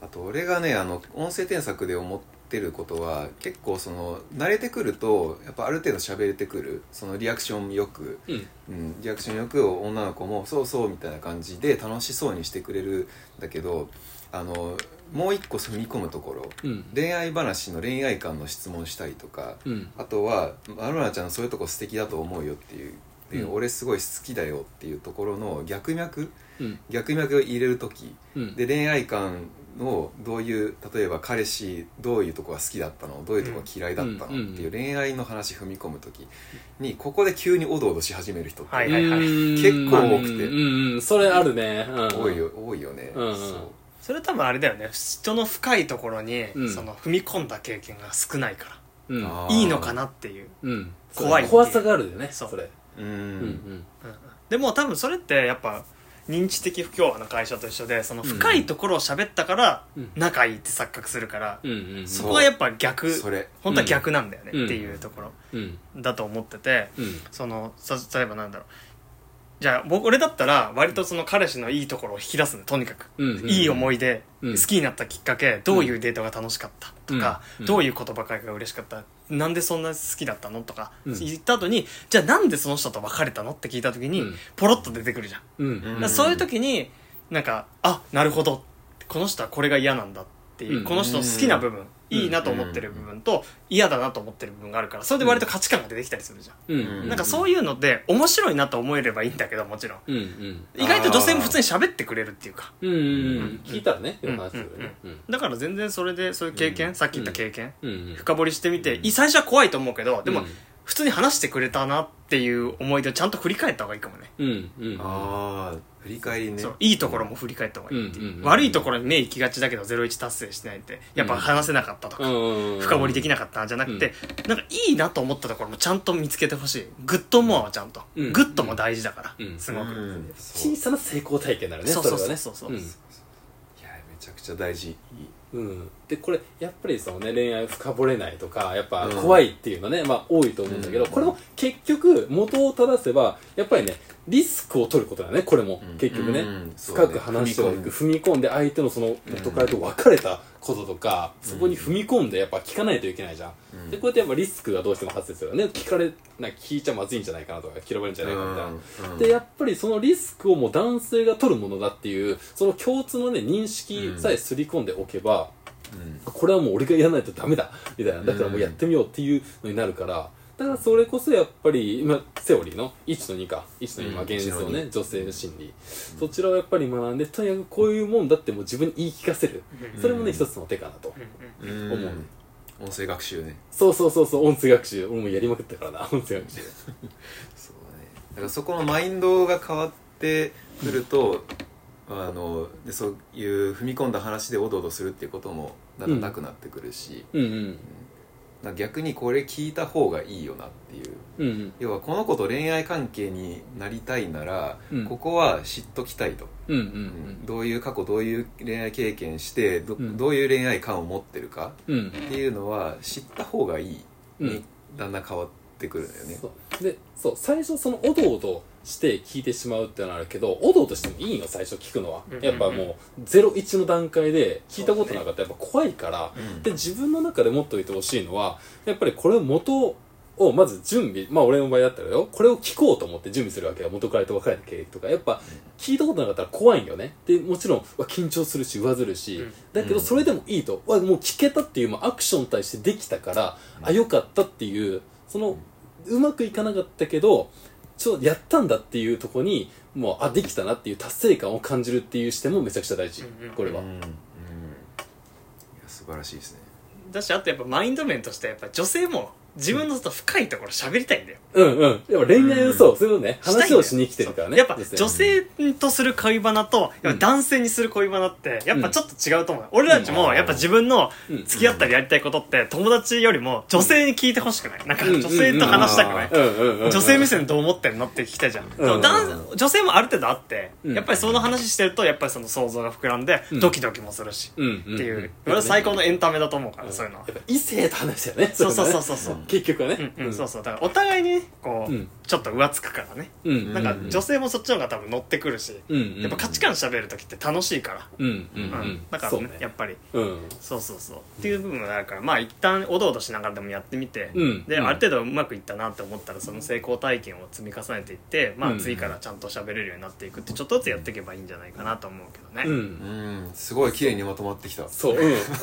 あと俺がね音声添削で思ってることは結構その慣れてくるとやっぱある程度喋れてくるそのリアクションよく、リアクションよく女の子もそうそうみたいな感じで楽しそうにしてくれるんだけどもう一個踏み込むところ、恋愛話の恋愛観の質問したりとか、あとはまるなちゃんそういうとこ素敵だと思うよっていう、俺すごい好きだよっていうところの逆脈を入れる時、で恋愛観のどういう例えば彼氏どういうとこが好きだったのどういうとこが嫌いだったのっていう恋愛の話踏み込む時にここで急におどおどし始める人って結構多くて、 それあるね、 多いよね、 それ多分あれだよね、人の深いところに、その踏み込んだ経験が少ないから、いいのかなっていう、 怖さがあるよねそれ。 でも多分それってやっぱ認知的不協和の会社と一緒で、その深いところを喋ったから仲いいって錯覚するから、そこはやっぱ逆、本当は逆なんだよねっていうところだと思ってて、その例えばなんだろう、じゃあ俺だったら割とその彼氏のいいところを引き出すんで、とにかく、いい思い出、好きになったきっかけ、どういうデートが楽しかったとか、どういう言葉会が嬉しかった、なんでそんな好きだったのとか言った後に、じゃあなんでその人と別れたのって聞いた時に、ポロッと出てくるじゃん、だからそういう時になんかなるほど、この人はこれが嫌なんだっていう、この人の好きな部分、いいなと思ってる部分と嫌だなと思ってる部分があるから、それで割と価値観が出てきたりするじゃん、なんかそういうので面白いなと思えればいいんだけど、もちろん、意外と女性も普通に喋ってくれるっていうか、 聞いたらね、 だから全然それでそういう経験、さっき言った経験、深掘りしてみて、最初は怖いと思うけど、でも普通に話してくれたなっていう思い出をちゃんと振り返った方がいいかもね。 振り返りね。 そう、いいところも振り返った方がいいっていう、悪いところに目行きがちだけど01達成してないってやっぱ話せなかったとか、深掘りできなかったじゃなくて、なんかいいなと思ったところもちゃんと見つけてほしい。グッドモアはちゃんと、グッドも大事だから、すごく、 小さな成功体験になるね。 そうそうそうそれはね。 そう、 いやめちゃくちゃ大事。 でこれやっぱりそのね、恋愛深掘れないとかやっぱ怖いっていうのね、多いと思うんだけど、これも結局元を正せばやっぱりね、リスクを取ることだね。これも結局ね、深く話を踏み込んで、相手のその元彼と別れたこととか、そこに踏み込んでやっぱ聞かないといけないじゃん、でこうやってやっぱリスクがどうしても発生するよね。聞いちゃまずいんじゃないかなとか、嫌われるんじゃないかみたいな、でやっぱりそのリスクをもう男性が取るものだっていうその共通のね認識さえすり込んでおけば、これはもう俺がやらないとダメだみたいな、だからもうやってみようっていうのになるから、だからそれこそやっぱり今セオリーの1と2か、1の2、現実のね、女性の心理、そちらをやっぱり学んで、とにかくこういうもんだってもう自分に言い聞かせる、それもね一つの手かなと思うね。 音声学習ね。 そう音声学習、俺もやりまくったからな、音声学習。 そうだね。だからそこのマインドが変わってくると、でそういう踏み込んだ話でおどおどするっていうこともだんだんなくなってくるし、逆にこれ聞いた方がいいよなっていう、要はこの子と恋愛関係になりたいなら、ここは知っときたいと、どういう過去どういう恋愛経験してどういう恋愛観を持ってるかっていうのは知った方がいいにだんだん変わってくるんだよね。 最初そのおどおどして聞いてしまうってのはあるけど、おどおどしてもいいの最初聞くのは、やっぱもう01の段階で聞いたことなかったらやっぱ怖いから、で自分の中で持っておいてほしいのはやっぱりこれ元をまず準備、俺の場合だったらよ、これを聞こうと思って準備するわけよ。元彼と別れた経歴とかやっぱ聞いたことなかったら怖いんよね。でもちろん緊張するし上ずるし、だけどそれでもいいと、もう聞けたっていうアクションに対してできたから、よかったっていう、そのうまくいかなかったけどやったんだっていうところにもうできたなっていう達成感を感じるっていう視点もめちゃくちゃ大事、これは。いや素晴らしいですね。 だし、あとやっぱマインド面としてやっぱ女性も自分の深いところ喋りたいんだよ。 やっぱ恋愛そういうのね、話をしに来てるからね。 やっぱ女性とする恋バナとやっぱ男性にする恋バナってやっぱちょっと違うと思う。俺たちもやっぱ自分の付き合ったりやりたいことって友達よりも女性に聞いてほしくない？なんか女性と話したくない？女性目線どう思ってるのって聞きたいじゃん。女性もある程度あって、やっぱりその話してるとやっぱりその想像が膨らんでドキドキもするしっていう、俺は最高のエンタメだと思うから、そういうのは。 やっぱ異性と話だよね。 そう結局はね、 そうそう、だからお互いにねこう、ちょっと浮つくからね、なんか女性もそっちの方が多分乗ってくるし、やっぱ価値観喋る時って楽しいから、だからねやっぱり、そうそうそうっていう部分があるから、まあ一旦おどおどしながらでもやってみて、である程度うまくいったなって思ったらその成功体験を積み重ねていって、まあ次からちゃんと喋れるようになっていくってちょっとずつやっていけばいいんじゃないかなと思うけどね。 すごい綺麗にまとまってきた。 そう、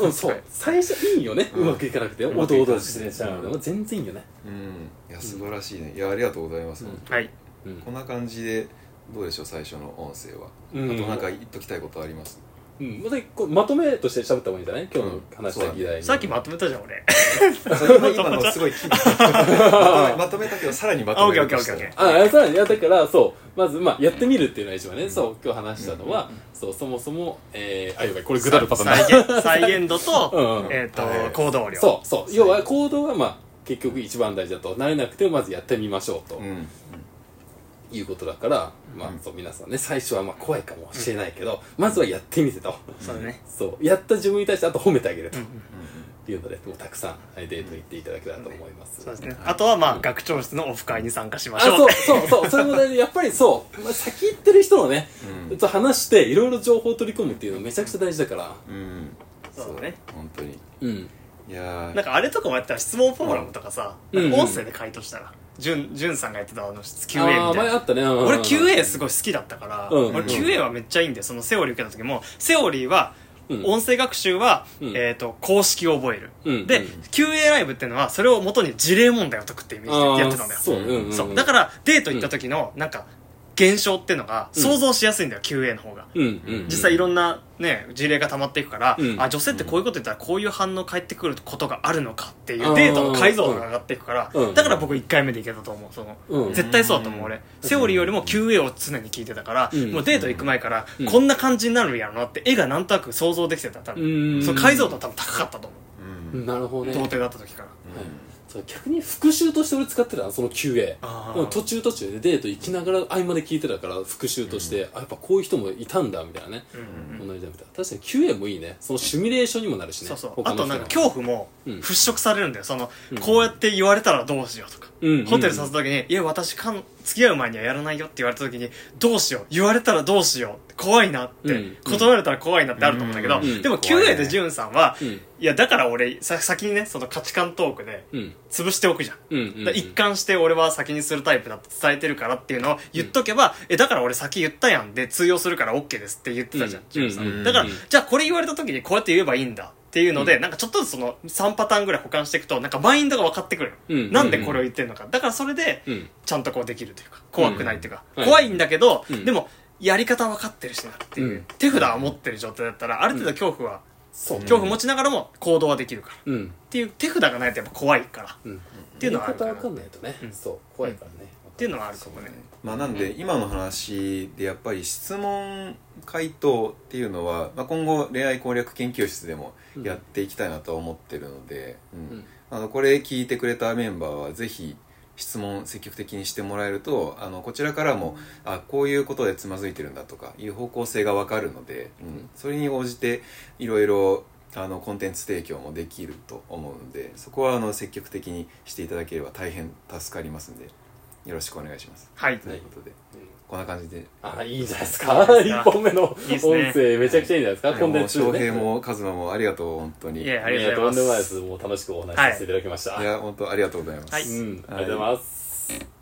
そう最初いいよね、うまくいかなくておどおどしてちゃうの全然いいよね。 いや素晴らしいね。いやありがとうございます。 はい、 こんな感じでどうでしょう、最初の音声は。あとなんか言っときたいことあります？ まとめとして喋った方がいいんじゃない？今日の話した議題に。 さっきまとめたじゃん俺。 今のすごいまとめたけどさらにまとめるとしたら。さらにだからそうまずやってみるっていうのが一番ね。そう今日話したのはそうそもそもやばいこれ具体のパターンだ。 再現度と行動量。 そう要は行動は結局一番大事だと。慣れなくてもまずやってみましょうと。いうことだから、そう皆さんね最初は怖いかもしれないけど、まずはやってみてと。 そうね。 そうやった自分に対してあと褒めてあげるというので、もうたくさんデート行っていただけたらと思います。 そうですね。あとは学長室のオフ会に参加しましょう。 そうそれも大事。やっぱりそう先行ってる人のねと話していろいろ情報を取り込むっていうのめちゃくちゃ大事だから。 そうだね。 本当に。いやなんかあれとかもやったら質問フォーラムとかさ、音声で回答したら。じゅんさんがやってたQA みたいな。 前あったね。 俺 QA すごい好きだったから、俺 QA はめっちゃいいんだよ。そのセオリー受けた時も、セオリーは、音声学習は、公式を覚える。で、QA ライブっていうのは、それを元に事例問題を解くっていうイメージでやってたんだよ。そう。だから、デート行った時の、なんか、現象っていうのが想像しやすいんだよ、QA の方が。実際いろんなね事例が溜まっていくから、女性ってこういうこと言ったらこういう反応返ってくることがあるのかっていうデータの解像度が上がっていくから、だから僕1回目でいけたと思う。絶対そうだと思う俺。セオリーよりも QA を常に聞いてたから、もうデート行く前からこんな感じになるんやろなって絵がなんとなく想像できてた。多分その解像度は多分高かったと思う。 なるほどね。 童貞だった時から。 逆に復習として俺使ってたその QA 途中でデート行きながら合間で聞いてたから復習として、やっぱこういう人もいたんだみたいなね、同じだみたいな。確かに QA もいいね。そのシミュレーションにもなるしね。 あとなんか恐怖も払拭されるんだよ。そのこうやって言われたらどうしようとか、ホテル誘った時にいや私付き合う前にはやらないよって言われた時にどうしよう、言われたらどうしよう、怖いなって、断られたら怖いなってあると思うんだけど、でも QA でジュンさんはいやだから俺先にねその価値観トークで潰しておくじゃん。一貫して俺は先にするタイプだって伝えてるからっていうのを言っとけば、だから俺先言ったやんで通用するから OK ですって言ってたじゃん、ジュンさん。だからじゃあこれ言われた時にこうやって言えばいいんだっていうので、なんかちょっとずつその3パターンぐらい保管していくとなんかマインドが分かってくる、なんでこれを言ってるのか。だからそれでちゃんとこうできるというか怖くないっていうか、怖いんだけど、でもやり方分かってるしなっていう、手札は持ってる状態だったらある程度恐怖は、恐怖持ちながらも行動はできるから、っていう手札がないとやっぱ怖いから、っていうのはあるから。 やり方分かんないとね、そう怖いからね、 っていうのはあるかもね。 なんで今の話でやっぱり質問回答っていうのは、今後恋愛攻略研究室でもやっていきたいなと思ってるので、これ聞いてくれたメンバーはぜひ質問積極的にしてもらえるとこちらからもこういうことでつまずいてるんだとかいう方向性が分かるので、それに応じていろいろコンテンツ提供もできると思うので、そこは積極的にしていただければ大変助かりますのでよろしくお願いします。 はい、 ということでこんな感じでいいじゃないですか。1本目の音声めちゃくちゃいいんじゃないですか。コンテンツ翔平もカズマもありがとう本当に。 いやありがとうございます。 とんでもないです。もう楽しくお話しさせていただきました。 いや本当ありがとうございます。 はい、 ありがとうございます。